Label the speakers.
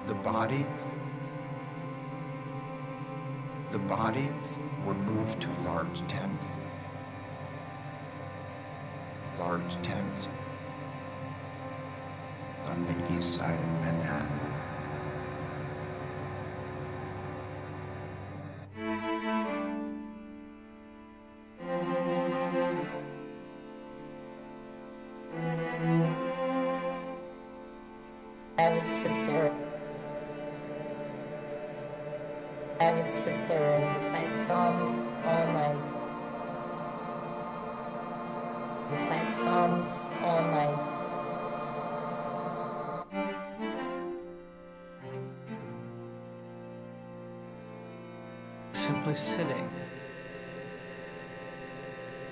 Speaker 1: The bodies were moved to large tents on the east side of Manhattan.
Speaker 2: I would sit there and recite Psalms all night. Recite Psalms all night.
Speaker 3: Simply sitting